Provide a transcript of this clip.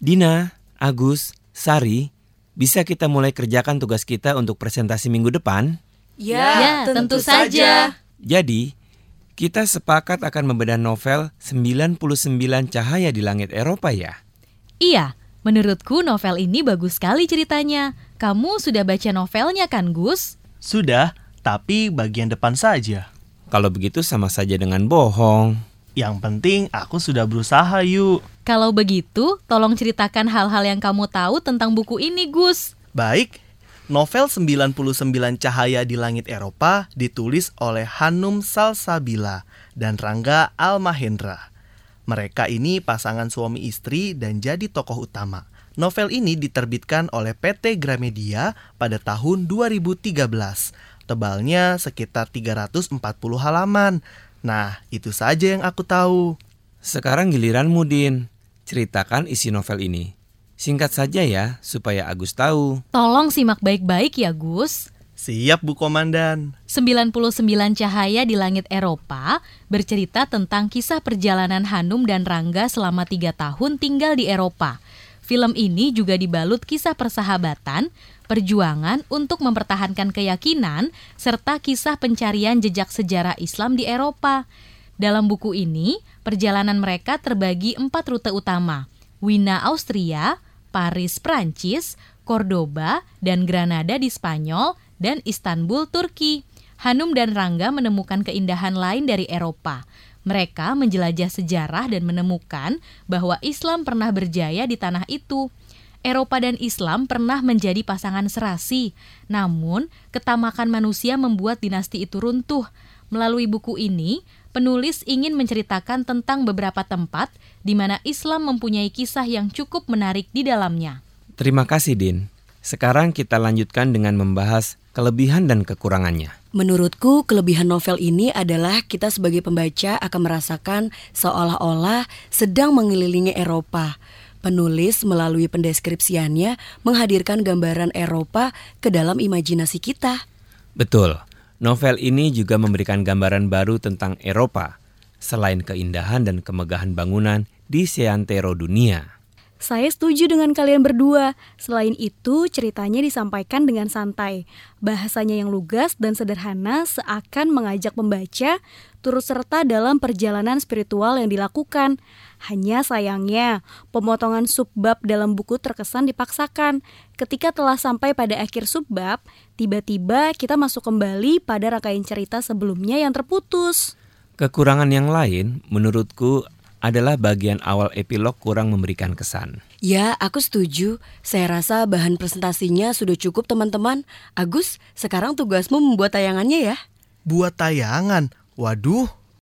Dina, Agus, Sari, bisa kita mulai kerjakan tugas kita untuk presentasi minggu depan? Ya, tentu saja. Jadi, kita sepakat akan membedah novel 99 Cahaya di Langit Eropa ya? Iya, menurutku novel ini bagus sekali ceritanya. Kamu sudah baca novelnya kan, Gus? Sudah, tapi bagian depan saja. Kalau begitu sama saja dengan bohong. Yang penting aku sudah berusaha, yuk. Kalau begitu, tolong ceritakan hal-hal yang kamu tahu tentang buku ini, Gus. Baik, novel 99 Cahaya di Langit Eropa ditulis oleh Hanum Salsabila dan Rangga Almahendra. Mereka ini pasangan suami istri dan jadi tokoh utama. Novel ini diterbitkan oleh PT Gramedia pada tahun 2013. Tebalnya sekitar 340 halaman. Nah, itu saja yang aku tahu. Sekarang giliranmu, Din. Ceritakan isi novel ini. Singkat saja ya, supaya Agus tahu. Tolong simak baik-baik ya, Gus. Siap, Bu Komandan. 99 Cahaya di Langit Eropa bercerita tentang kisah perjalanan Hanum dan Rangga selama 3 tahun tinggal di Eropa. Film ini juga dibalut kisah persahabatan, perjuangan untuk mempertahankan keyakinan, serta kisah pencarian jejak sejarah Islam di Eropa. Dalam buku ini, perjalanan mereka terbagi 4 rute utama: Wina, Austria, Paris, Prancis, Cordoba, dan Granada di Spanyol, dan Istanbul, Turki. Hanum dan Rangga menemukan keindahan lain dari Eropa. Mereka menjelajah sejarah dan menemukan bahwa Islam pernah berjaya di tanah itu. Eropa dan Islam pernah menjadi pasangan serasi, namun ketamakan manusia membuat dinasti itu runtuh. Melalui buku ini, penulis ingin menceritakan tentang beberapa tempat di mana Islam mempunyai kisah yang cukup menarik di dalamnya. Terima kasih, Din. Sekarang kita lanjutkan dengan membahas kelebihan dan kekurangannya. Menurutku, kelebihan novel ini adalah kita sebagai pembaca akan merasakan seolah-olah sedang mengelilingi Eropa. Penulis melalui pendeskripsiannya menghadirkan gambaran Eropa ke dalam imajinasi kita. Betul, novel ini juga memberikan gambaran baru tentang Eropa, selain keindahan dan kemegahan bangunan di seantero dunia. Saya setuju dengan kalian berdua. Selain itu, ceritanya disampaikan dengan santai. Bahasanya yang lugas dan sederhana seakan mengajak pembaca turut serta dalam perjalanan spiritual yang dilakukan. Hanya sayangnya, pemotongan subbab dalam buku terkesan dipaksakan. Ketika telah sampai pada akhir subbab, tiba-tiba kita masuk kembali pada rangkaian cerita sebelumnya yang terputus. Kekurangan yang lain, menurutku, adalah bagian awal epilog kurang memberikan kesan. Ya, aku setuju. Saya rasa bahan presentasinya sudah cukup, teman-teman. Agus, sekarang tugasmu membuat tayangannya ya. Buat tayangan? Waduh,